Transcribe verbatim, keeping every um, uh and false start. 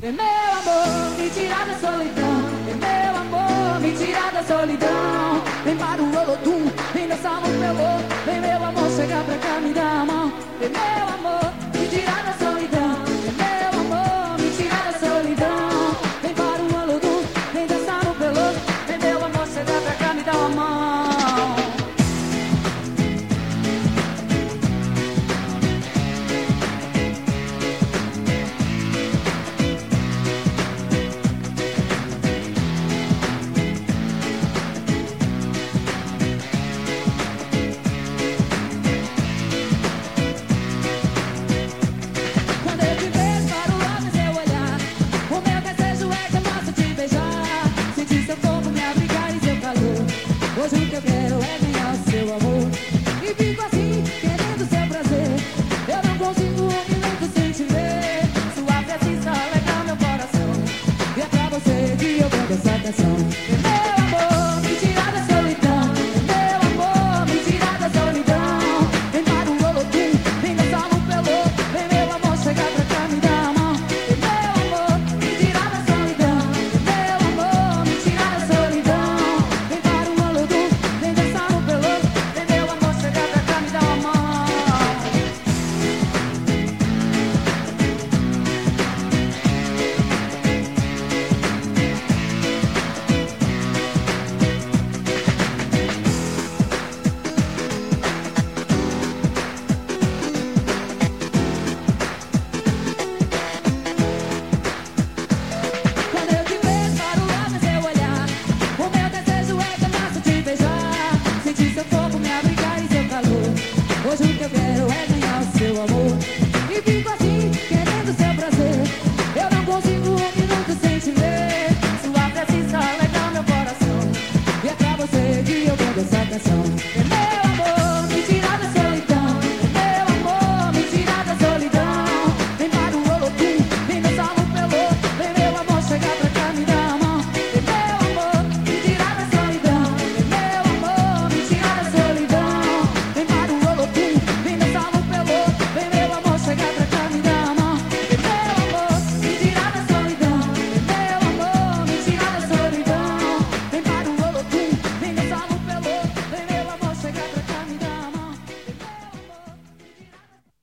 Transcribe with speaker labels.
Speaker 1: Vem meu amor, me tirar da solidão. Vem meu amor, me tirar da solidão. Vem para o Olodum, vem dançar no meu amor. Vem meu amor, chega pra cá, me dá a mão. Vem meu amor, me tirar da solidão.